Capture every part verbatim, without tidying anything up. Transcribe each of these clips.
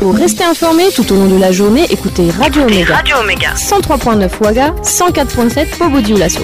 Pour rester informé tout au long de la journée, écoutez Radio Omega. Radio Omega. cent trois virgule neuf Ouaga, cent quatre virgule sept Bobo-Dioulasso.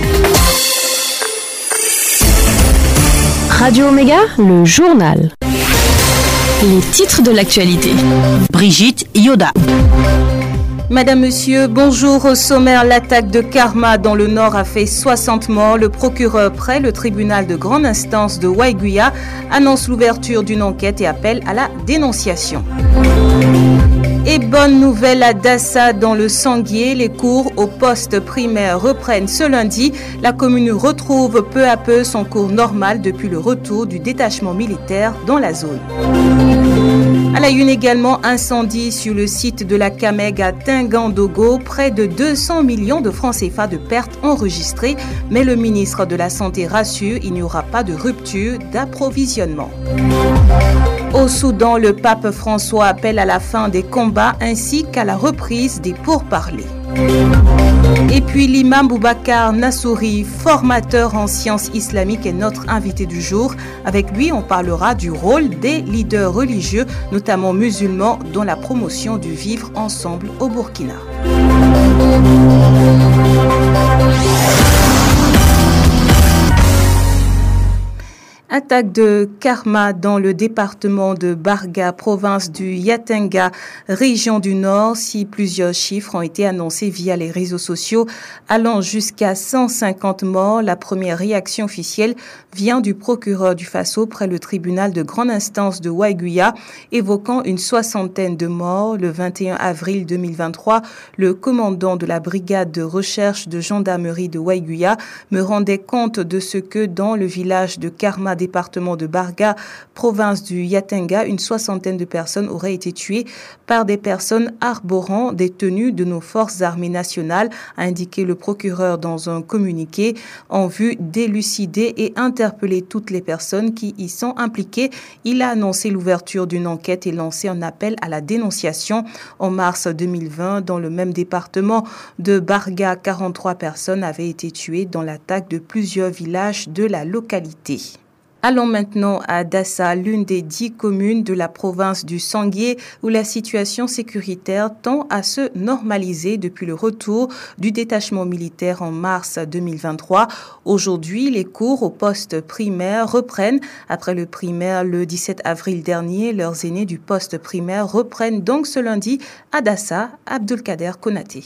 Radio Omega, le journal. Les titres de l'actualité. Brigitte Yoda. Madame, Monsieur, bonjour. Au sommaire, l'attaque de Karma dans le Nord a fait soixante morts. Le procureur près le tribunal de grande instance de Waiguya annonce l'ouverture d'une enquête et appelle à la dénonciation. Et bonne nouvelle à Dassa dans le Sanguier, les cours au poste primaire reprennent ce lundi. La commune retrouve peu à peu son cours normal depuis le retour du détachement militaire dans la zone. À la une également, incendie sur le site de la Cameg à Tingandogo, près de deux cents millions de francs C F A de pertes enregistrées, mais le ministre de la Santé rassure, il n'y aura pas de rupture d'approvisionnement. Au Soudan, le pape François appelle à la fin des combats ainsi qu'à la reprise des pourparlers. Et puis l'imam Boubacar Nassouri, formateur en sciences islamiques, est notre invité du jour. Avec lui, on parlera du rôle des leaders religieux, notamment musulmans, dans la promotion du vivre ensemble au Burkina. Attaque de Karma dans le département de Barga, province du Yatenga, région du Nord. Si plusieurs chiffres ont été annoncés via les réseaux sociaux, allant jusqu'à cent cinquante morts, la première réaction officielle vient du procureur du Faso près le tribunal de grande instance de Waiguya, évoquant une soixantaine de morts. Le vingt et un avril deux mille vingt-trois, le commandant de la brigade de recherche de gendarmerie de Waiguya me rendait compte de ce que dans le village de Karma, département de Barga, province du Yatenga, une soixantaine de personnes auraient été tuées par des personnes arborant des tenues de nos forces armées nationales, a indiqué le procureur dans un communiqué, en vue d'élucider et interpeller toutes les personnes qui y sont impliquées. Il a annoncé l'ouverture d'une enquête et lancé un appel à la dénonciation. En mars deux mille vingt, dans le même département de Barga, quarante-trois personnes avaient été tuées dans l'attaque de plusieurs villages de la localité. Allons maintenant à Dassa, l'une des dix communes de la province du Sanguier, où la situation sécuritaire tend à se normaliser depuis le retour du détachement militaire en mars deux mille vingt-trois. Aujourd'hui, les cours au poste primaire reprennent. Après le primaire le dix-sept avril dernier, leurs aînés du poste primaire reprennent donc ce lundi à Dassa. Abdulkader Konaté.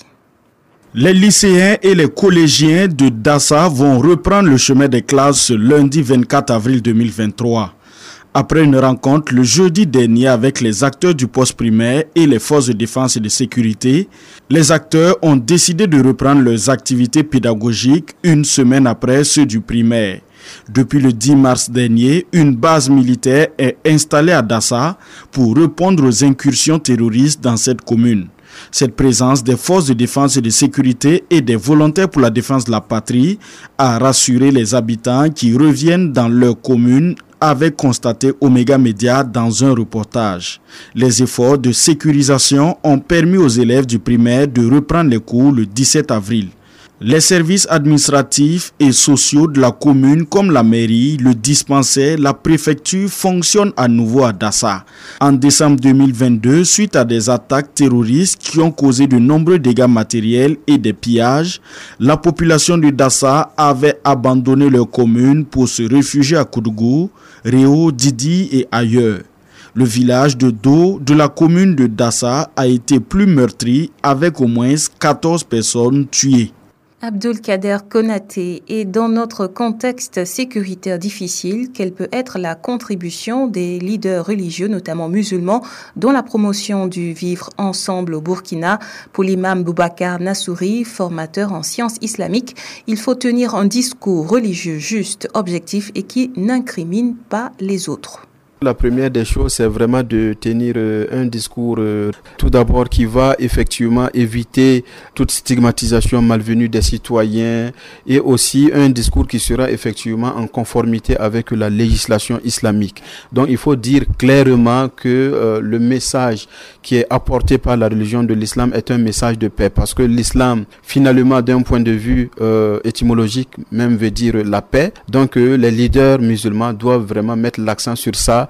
Les lycéens et les collégiens de Dassa vont reprendre le chemin des classes ce lundi vingt-quatre avril deux mille vingt-trois. Après une rencontre le jeudi dernier avec les acteurs du poste primaire et les forces de défense et de sécurité, les acteurs ont décidé de reprendre leurs activités pédagogiques une semaine après ceux du primaire. Depuis le dix mars dernier, une base militaire est installée à Dassa pour répondre aux incursions terroristes dans cette commune. Cette présence des forces de défense et de sécurité et des volontaires pour la défense de la patrie a rassuré les habitants qui reviennent dans leur commune, avait constaté Omega Media dans un reportage. Les efforts de sécurisation ont permis aux élèves du primaire de reprendre les cours le dix-sept avril. Les services administratifs et sociaux de la commune comme la mairie, le dispensaire, la préfecture fonctionnent à nouveau à Dassa. En décembre deux mille vingt-deux, suite à des attaques terroristes qui ont causé de nombreux dégâts matériels et des pillages, la population de Dassa avait abandonné leur commune pour se réfugier à Koudougou, Réau, Didi et ailleurs. Le village de Do de la commune de Dassa a été plus meurtri avec au moins quatorze personnes tuées. Abdulkader Konaté. Et dans notre contexte sécuritaire difficile, quelle peut être la contribution des leaders religieux, notamment musulmans, dans la promotion du vivre ensemble au Burkina? Pour l'imam Boubacar Nassouri, formateur en sciences islamiques, il faut tenir un discours religieux juste, objectif et qui n'incrimine pas les autres. La première des choses, c'est vraiment de tenir euh, un discours euh, tout d'abord qui va effectivement éviter toute stigmatisation malvenue des citoyens et aussi un discours qui sera effectivement en conformité avec la législation islamique. Donc il faut dire clairement que euh, le message qui est apporté par la religion de l'islam est un message de paix, parce que l'islam finalement d'un point de vue euh, étymologique même veut dire la paix. Donc euh, les leaders musulmans doivent vraiment mettre l'accent sur ça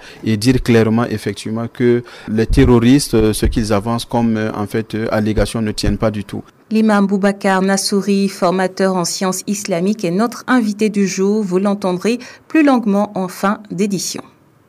et dire clairement effectivement que les terroristes, ce qu'ils avancent comme en fait allégations ne tiennent pas du tout. L'imam Boubacar Nassouri, formateur en sciences islamiques, est notre invité du jour. Vous l'entendrez plus longuement en fin d'édition.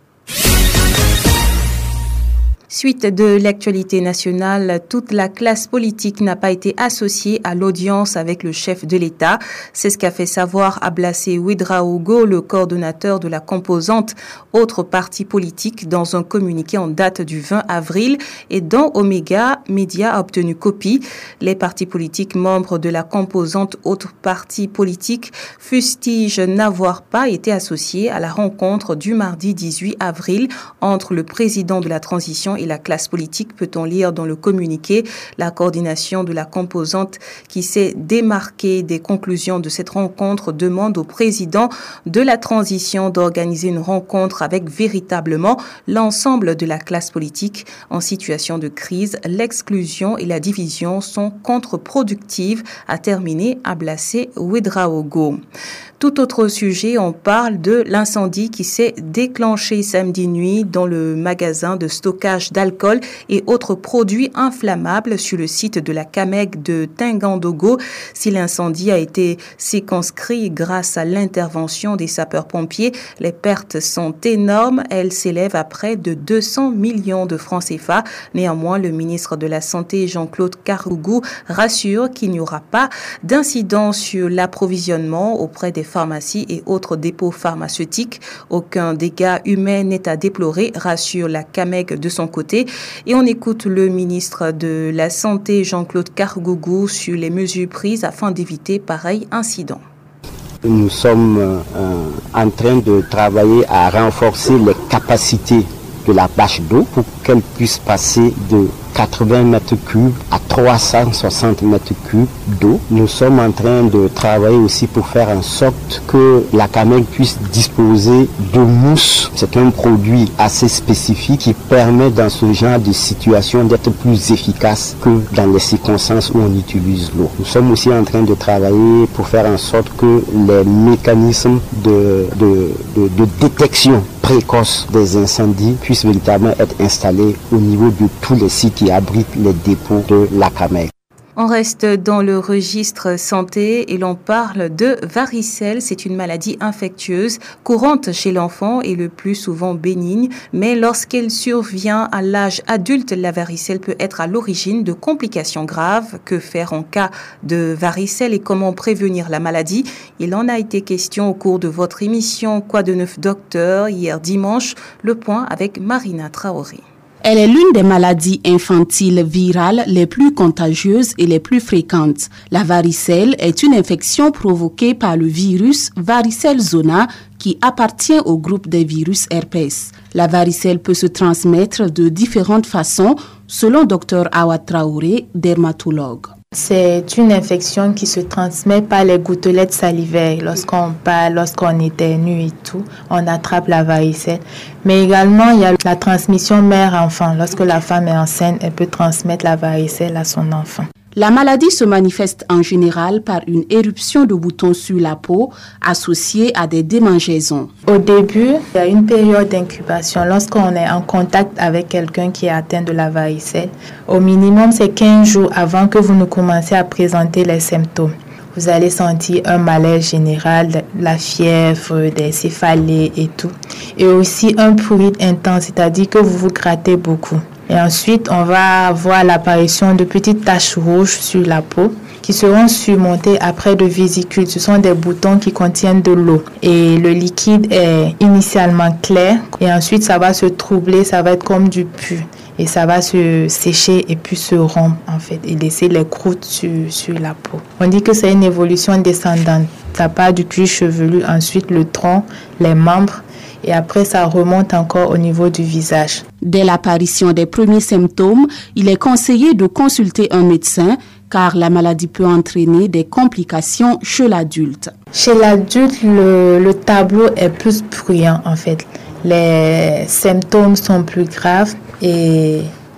Suite de l'actualité nationale, toute la classe politique n'a pas été associée à l'audience avec le chef de l'État. C'est ce qu'a fait savoir Ablassé Ouedraogo, le coordonnateur de la composante autres partis politiques, dans un communiqué en date du vingt avril et dont Omega Media a obtenu copie. Les partis politiques membres de la composante autres partis politiques fustigent n'avoir pas été associés à la rencontre du mardi dix-huit avril entre le président de la transition et la classe politique, peut-on lire dans le communiqué. La coordination de la composante qui s'est démarquée des conclusions de cette rencontre demande au président de la transition d'organiser une rencontre avec véritablement l'ensemble de la classe politique en situation de crise. L'exclusion et la division sont contre-productives, a terminé Ablassé Ouedraogo. Tout autre sujet, on parle de l'incendie qui s'est déclenché samedi nuit dans le magasin de stockage d'alcool et autres produits inflammables sur le site de la Cameg de Tingandogo. Si l'incendie a été circonscrit grâce à l'intervention des sapeurs-pompiers, les pertes sont énormes. Elles s'élèvent à près de deux cents millions de francs C F A. Néanmoins, le ministre de la Santé, Jean-Claude Karougou, rassure qu'il n'y aura pas d'incident sur l'approvisionnement auprès des pharmacies et autres dépôts pharmaceutiques. Aucun dégât humain n'est à déplorer, rassure la Cameg de son côté. Et on écoute le ministre de la Santé, Jean-Claude Karougou, sur les mesures prises afin d'éviter pareil incident. Nous sommes euh, en train de travailler à renforcer les capacités de la bâche d'eau pour qu'elle puisse passer de quatre-vingts mètres cubes à trois cent soixante mètres cubes d'eau. Nous sommes en train de travailler aussi pour faire en sorte que la Cameg puisse disposer de mousse. C'est un produit assez spécifique qui permet dans ce genre de situation d'être plus efficace que dans les circonstances où on utilise l'eau. Nous sommes aussi en train de travailler pour faire en sorte que les mécanismes de, de, de, de détection précoce des incendies puissent véritablement être installés au niveau de tous les sites qui abritent les dépôts de la Cameg. On reste dans le registre santé et l'on parle de varicelle. C'est une maladie infectieuse courante chez l'enfant et le plus souvent bénigne. Mais lorsqu'elle survient à l'âge adulte, la varicelle peut être à l'origine de complications graves. Que faire en cas de varicelle et comment prévenir la maladie? Il en a été question au cours de votre émission Quoi de neuf docteur hier dimanche. Le point avec Marina Traoré. Elle est l'une des maladies infantiles virales les plus contagieuses et les plus fréquentes. La varicelle est une infection provoquée par le virus varicelle zona qui appartient au groupe des virus herpès. La varicelle peut se transmettre de différentes façons selon Dr Awa Traoré, dermatologue. C'est une infection qui se transmet par les gouttelettes salivaires. Lorsqu'on parle, lorsqu'on éternue et tout, on attrape la varicelle. Mais également, il y a la transmission mère-enfant. Lorsque la femme est enceinte, elle peut transmettre la varicelle à son enfant. La maladie se manifeste en général par une éruption de boutons sur la peau associée à des démangeaisons. Au début, il y a une période d'incubation. Lorsqu'on est en contact avec quelqu'un qui est atteint de la varicelle, au minimum, c'est quinze jours avant que vous ne commenciez à présenter les symptômes. Vous allez sentir un malaise général, la fièvre, des céphalées et tout. Et aussi un prurite intense, c'est-à-dire que vous vous grattez beaucoup. Et ensuite, on va voir l'apparition de petites taches rouges sur la peau qui seront surmontées après de vésicules. Ce sont des boutons qui contiennent de l'eau. Et le liquide est initialement clair et ensuite ça va se troubler, ça va être comme du pu. Et ça va se sécher et puis se rompre en fait et laisser les croûtes sur, sur la peau. On dit que c'est une évolution descendante. Ça part du cuir chevelu, ensuite le tronc, les membres. Et après, ça remonte encore au niveau du visage. Dès l'apparition des premiers symptômes, il est conseillé de consulter un médecin car la maladie peut entraîner des complications chez l'adulte. Chez l'adulte, le, le tableau est plus bruyant en fait. Les symptômes sont plus graves et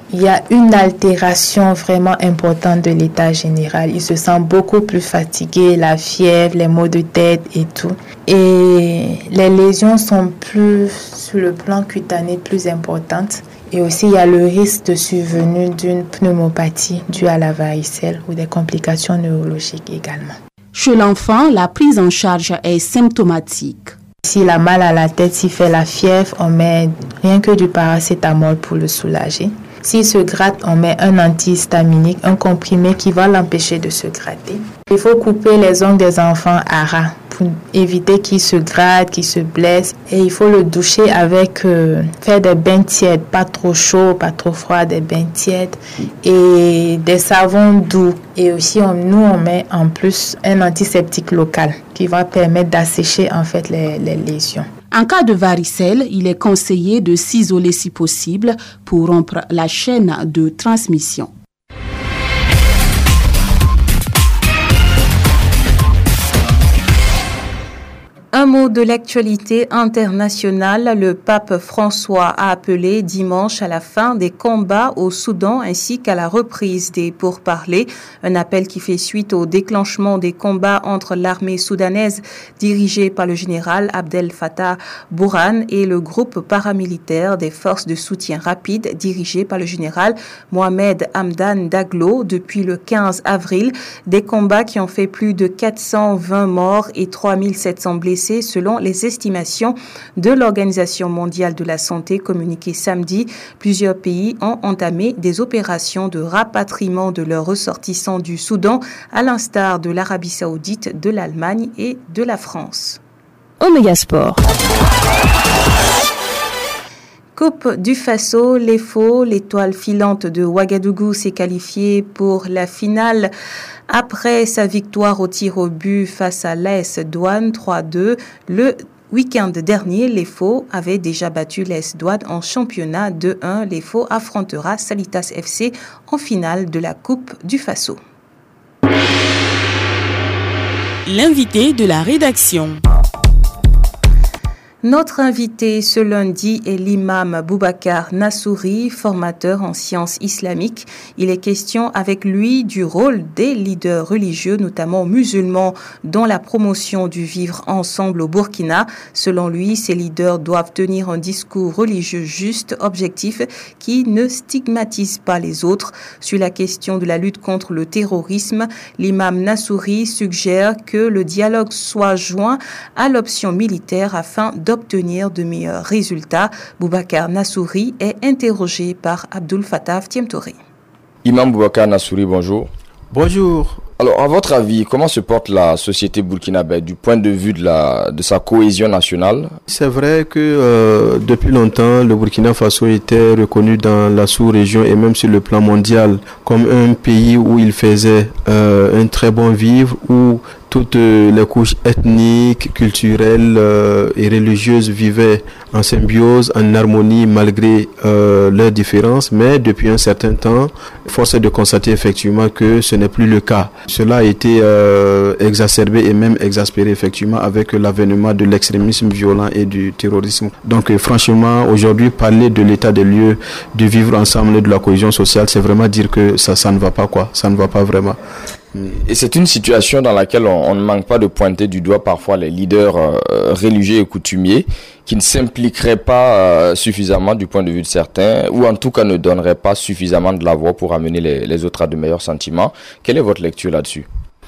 il y a une altération vraiment importante de l'état général. Il se sent beaucoup plus fatigué, la fièvre, les maux de tête et tout. Et les lésions sont plus, sur le plan cutané, plus importantes. Et aussi, il y a le risque de survenue d'une pneumopathie due à la varicelle ou des complications neurologiques également. Chez l'enfant, la prise en charge est symptomatique. S'il a mal à la tête, s'il fait la fièvre, on met rien que du paracétamol pour le soulager. S'il se gratte, on met un antihistaminique, un comprimé qui va l'empêcher de se gratter. Il faut couper les ongles des enfants à ras pour éviter qu'ils se grattent, qu'ils se blessent. Et il faut le doucher avec, euh, faire des bains tièdes, pas trop chauds, pas trop froids, des bains tièdes et des savons doux. Et aussi, on, nous, on met en plus un antiseptique local qui va permettre d'assécher en fait les, les lésions. En cas de varicelle, il est conseillé de s'isoler si possible pour rompre la chaîne de transmission. Un mot de l'actualité internationale. Le pape François a appelé dimanche à la fin des combats au Soudan ainsi qu'à la reprise des pourparlers. Un appel qui fait suite au déclenchement des combats entre l'armée soudanaise dirigée par le général Abdel Fattah Burhan et le groupe paramilitaire des forces de soutien rapide dirigé par le général Mohamed Hamdan Daglo depuis le quinze avril. Des combats qui ont fait plus de quatre cent vingt morts et trois mille sept cents blessés selon les estimations de l'Organisation mondiale de la santé communiquées samedi. Plusieurs pays ont entamé des opérations de rapatriement de leurs ressortissants du Soudan, à l'instar de l'Arabie saoudite, de l'Allemagne et de la France. Omega Sport. Coupe du Faso, l'E F O, l'étoile filante de Ouagadougou s'est qualifiée pour la finale après sa victoire au tir au but face à l'A S Douane trois deux. Le week-end dernier, l'E F O avait déjà battu l'A S Douane en championnat deux un. L'E F O affrontera Salitas F C en finale de la Coupe du Faso. L'invité de la rédaction. Notre invité ce lundi est l'imam Boubacar Nassouri, formateur en sciences islamiques. Il est question avec lui du rôle des leaders religieux, notamment musulmans, dans la promotion du vivre ensemble au Burkina. Selon lui, ces leaders doivent tenir un discours religieux juste, objectif, qui ne stigmatise pas les autres. Sur la question de la lutte contre le terrorisme, l'imam Nassouri suggère que le dialogue soit joint à l'option militaire afin d'obtenir obtenir de meilleurs résultats. Boubacar Nassouri est interrogé par Abdul Fattah Tiemtoré. Imam Boubacar Nassouri, bonjour. Bonjour. Alors, à votre avis, comment se porte la société burkinabé du point de vue de, la, de sa cohésion nationale? C'est vrai que euh, depuis longtemps, le Burkina Faso était reconnu dans la sous-région et même sur le plan mondial comme un pays où il faisait euh, un très bon vivre, où toutes les couches ethniques, culturelles euh, et religieuses vivaient en symbiose, en harmonie malgré euh, leurs différences. Mais depuis un certain temps, force est de constater effectivement que ce n'est plus le cas. Cela a été euh, exacerbé et même exaspéré effectivement avec l'avènement de l'extrémisme violent et du terrorisme. Donc euh, franchement, aujourd'hui, parler de l'état des lieux, de vivre ensemble et de la cohésion sociale, c'est vraiment dire que ça, ça ne va pas quoi, ça ne va pas vraiment. Et c'est une situation dans laquelle on, on ne manque pas de pointer du doigt parfois les leaders euh, religieux et coutumiers qui ne s'impliqueraient pas euh, suffisamment du point de vue de certains, ou en tout cas ne donneraient pas suffisamment de la voix pour amener les, les autres à de meilleurs sentiments. Quelle est votre lecture là-dessus ?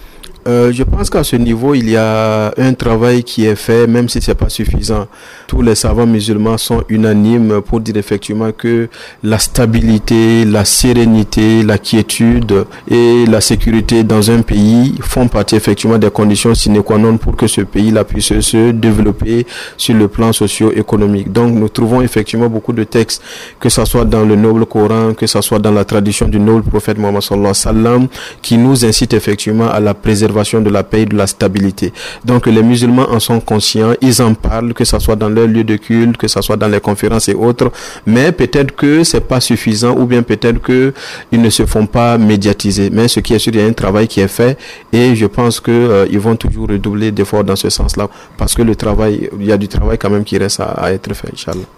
Euh, je pense qu'à ce niveau, il y a un travail qui est fait, même si c'est pas suffisant. Tous les savants musulmans sont unanimes pour dire effectivement que la stabilité, la sérénité, la quiétude et la sécurité dans un pays font partie effectivement des conditions sine qua non pour que ce pays-là puisse se développer sur le plan socio-économique. Donc, nous trouvons effectivement beaucoup de textes, que ce soit dans le noble Coran, que ce soit dans la tradition du noble prophète Mohammed sallallahu alayhi wa sallam, qui nous incite effectivement à la préservation de la paix et de la stabilité. Donc les musulmans en sont conscients, ils en parlent, que ce soit dans leur lieu de culte, que ce soit dans les conférences et autres, mais peut-être que c'est pas suffisant ou bien peut-être que ils ne se font pas médiatiser. Mais ce qui est sûr, il y a un travail qui est fait et je pense que euh, ils vont toujours redoubler d'efforts dans ce sens-là parce que le travail, il y a du travail quand même qui reste à, à être fait, Inch'Allah.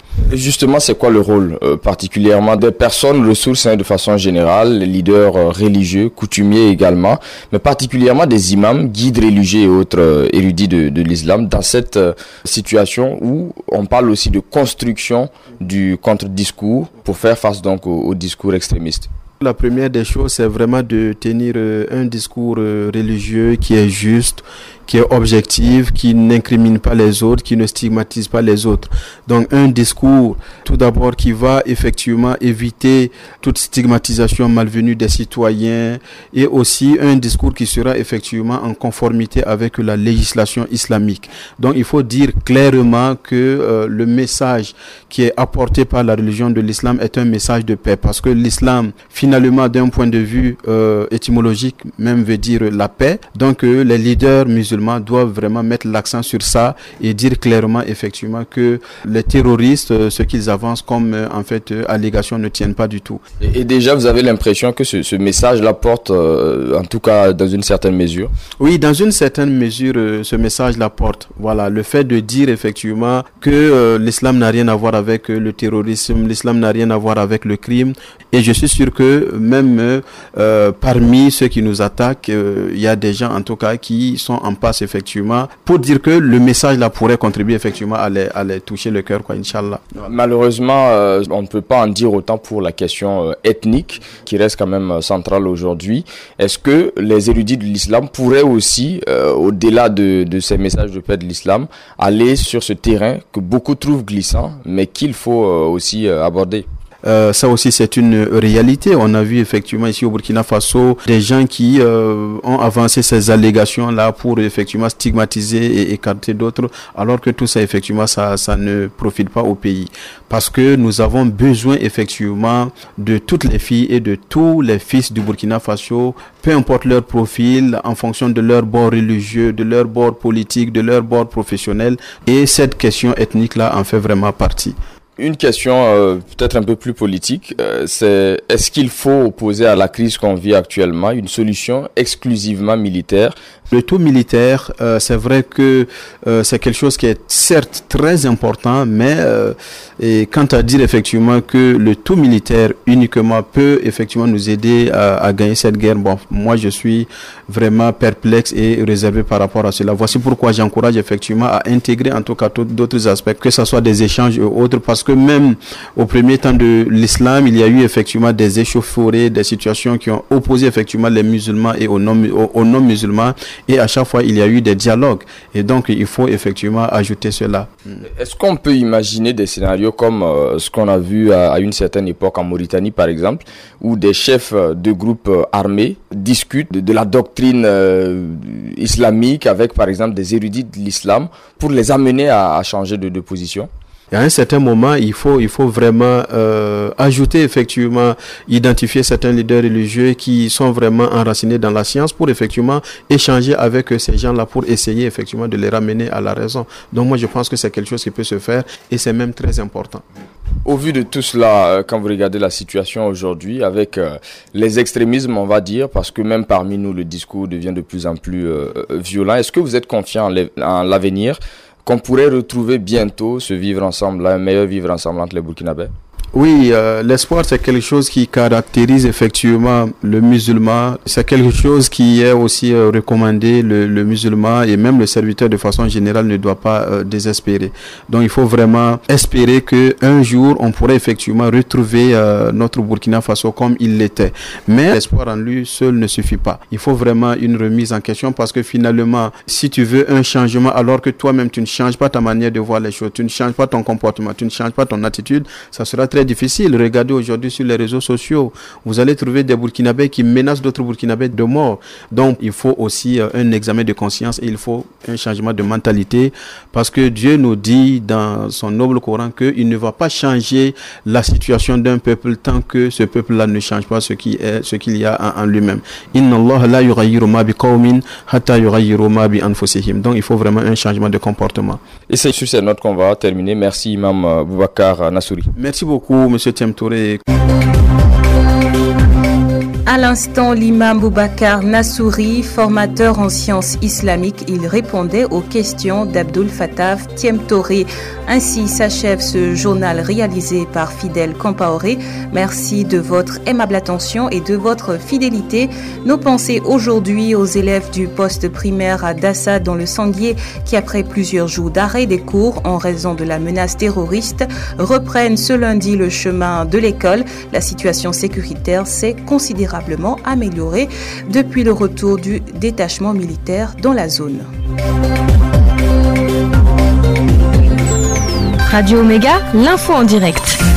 Justement, c'est quoi le rôle euh, particulièrement des personnes ressources hein, de façon générale, les leaders euh, religieux, coutumiers également, mais particulièrement des imams, guides religieux et autres euh, érudits de, de l'islam dans cette euh, situation où on parle aussi de construction du contre-discours pour faire face donc au, au discours extrémiste? La première des choses, c'est vraiment de tenir euh, un discours euh, religieux qui est juste, qui est objectif, qui n'incrimine pas les autres, qui ne stigmatise pas les autres. Donc un discours, tout d'abord, qui va effectivement éviter toute stigmatisation malvenue des citoyens et aussi un discours qui sera effectivement en conformité avec la législation islamique. Donc il faut dire clairement que euh, le message qui est apporté par la religion de l'islam est un message de paix, parce que l'islam, finalement, d'un point de vue euh, étymologique, même veut dire la paix. Donc euh, les leaders musulmans doivent vraiment mettre l'accent sur ça et dire clairement effectivement que les terroristes, euh, ce qu'ils avancent comme euh, en fait euh, allégations ne tiennent pas du tout. Et, et déjà, vous avez l'impression que ce, ce message-là porte, euh, en tout cas dans une certaine mesure? Oui, dans une certaine mesure, euh, ce message-là porte. Voilà, le fait de dire effectivement que euh, l'islam n'a rien à voir avec euh, le terrorisme, l'islam n'a rien à voir avec le crime. Et je suis sûr que même euh, parmi ceux qui nous attaquent, il euh, y a des gens en tout cas qui sont en passe effectivement pour dire que le message là pourrait contribuer effectivement à les, à les toucher le cœur, quoi, Inch'Allah. Malheureusement, euh, on ne peut pas en dire autant pour la question euh, ethnique qui reste quand même euh, centrale aujourd'hui. Est-ce que les érudits de l'islam pourraient aussi, euh, au-delà de, de ces messages de paix de l'islam, aller sur ce terrain que beaucoup trouvent glissant, mais qu'il faut euh, aussi euh, aborder? Euh, ça aussi c'est une réalité. On a vu effectivement ici au Burkina Faso des gens qui euh, ont avancé ces allégations là pour effectivement stigmatiser et écarter d'autres, alors que tout ça effectivement ça, ça ne profite pas au pays, parce que nous avons besoin effectivement de toutes les filles et de tous les fils du Burkina Faso, peu importe leur profil, en fonction de leur bord religieux, de leur bord politique, de leur bord professionnel, et cette question ethnique là en fait vraiment partie. Une question euh, peut-être un peu plus politique, euh, c'est est-ce qu'il faut opposer à la crise qu'on vit actuellement une solution exclusivement militaire? Le tout militaire, euh, c'est vrai que euh, c'est quelque chose qui est certes très important, mais euh, et quant à dire effectivement que le tout militaire uniquement peut effectivement nous aider à, à gagner cette guerre, bon, moi je suis vraiment perplexe et réservé par rapport à cela. Voici pourquoi j'encourage effectivement à intégrer en tout cas d'autres aspects, que ce soit des échanges et autres, parce que même au premier temps de l'islam, il y a eu effectivement des échauffourées, des situations qui ont opposé effectivement les musulmans et aux non, aux, aux non musulmans. Et à chaque fois, il y a eu des dialogues. Et donc, il faut effectivement ajouter cela. Est-ce qu'on peut imaginer des scénarios comme euh, ce qu'on a vu à, à une certaine époque en Mauritanie, par exemple, où des chefs de groupes euh, armés discutent de, de la doctrine euh, islamique avec, par exemple, des érudits de l'islam pour les amener à, à changer de, de position? Et à un certain moment, il faut, il faut vraiment euh, ajouter effectivement, identifier certains leaders religieux qui sont vraiment enracinés dans la science pour effectivement échanger avec ces gens-là pour essayer effectivement de les ramener à la raison. Donc moi, je pense que c'est quelque chose qui peut se faire et c'est même très important. Au vu de tout cela, quand vous regardez la situation aujourd'hui avec euh, les extrémismes, on va dire, parce que même parmi nous, le discours devient de plus en plus euh, violent, est-ce que vous êtes confiant en, en l'avenir, qu'on pourrait retrouver bientôt ce vivre ensemble, un meilleur vivre ensemble entre les Burkinabés? Oui, euh, l'espoir c'est quelque chose qui caractérise effectivement le musulman, c'est quelque chose qui est aussi euh, recommandé, le, le musulman et même le serviteur de façon générale ne doit pas euh, désespérer. Donc il faut vraiment espérer que un jour on pourrait effectivement retrouver euh, notre Burkina Faso comme il l'était. Mais l'espoir en lui seul ne suffit pas. Il faut vraiment une remise en question, parce que finalement, si tu veux un changement alors que toi-même tu ne changes pas ta manière de voir les choses, tu ne changes pas ton comportement, tu ne changes pas ton attitude, ça sera très difficile. Regardez aujourd'hui sur les réseaux sociaux, vous allez trouver des Burkinabés qui menacent d'autres Burkinabés de mort. Donc il faut aussi euh, un examen de conscience et il faut un changement de mentalité, parce que Dieu nous dit dans son noble Coran qu'il ne va pas changer la situation d'un peuple tant que ce peuple-là ne change pas ce qui est, ce qu'il y a en, en lui-même. Inna Allah la yughayyiru ma bi qawmin hatta yughayyiru ma bi anfusihim. Donc il faut vraiment un changement de comportement. Et c'est sur cette note qu'on va terminer. Merci Imam Boubacar Nassouri. Merci beaucoup Monsieur Thiem Touré. À l'instant, l'imam Boubacar Nassouri, formateur en sciences islamiques, il répondait aux questions d'Abdul Fattah Thiemtoré. Ainsi s'achève ce journal réalisé par Fidèle Compaoré. Merci de votre aimable attention et de votre fidélité. Nos pensées aujourd'hui aux élèves du poste primaire à Dassa dans le Sanguier qui, après plusieurs jours d'arrêt des cours en raison de la menace terroriste, reprennent ce lundi le chemin de l'école. La situation sécuritaire s'est considérablement améliorée depuis le retour du détachement militaire dans la zone. Radio Omega, l'info en direct.